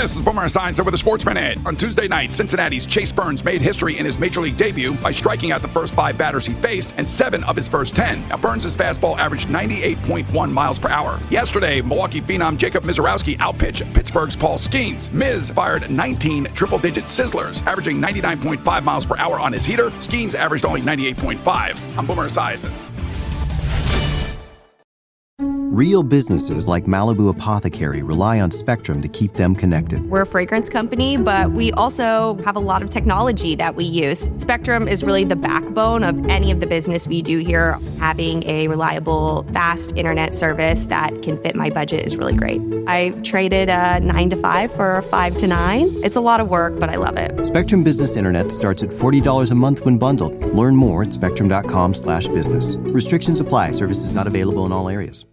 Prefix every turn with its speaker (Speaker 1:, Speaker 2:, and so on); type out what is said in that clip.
Speaker 1: This is Boomer Esiason with a Sports Minute. On Tuesday night, Cincinnati's Chase Burns made history in his Major League debut by striking out the first 5 batters he faced and 7 of his first 10. Now, Burns' fastball averaged 98.1 miles per hour. Yesterday, Milwaukee phenom Jacob Misiorowski outpitched Pittsburgh's Paul Skeens. Miz fired 19 triple-digit sizzlers, averaging 99.5 miles per hour on his heater. Skeens averaged only 98.5. I'm Boomer Esiason.
Speaker 2: Real businesses like Malibu Apothecary rely on Spectrum to keep them connected.
Speaker 3: We're a fragrance company, but we also have a lot of technology that we use. Spectrum is really the backbone of any of the business we do here. Having a reliable, fast internet service that can fit my budget is really great. I traded a 9 to 5 for a 5 to 9. It's a lot of work, but I love it.
Speaker 2: Spectrum Business Internet starts at $40 a month when bundled. Learn more at spectrum.com/business. Restrictions apply. Services not available in all areas.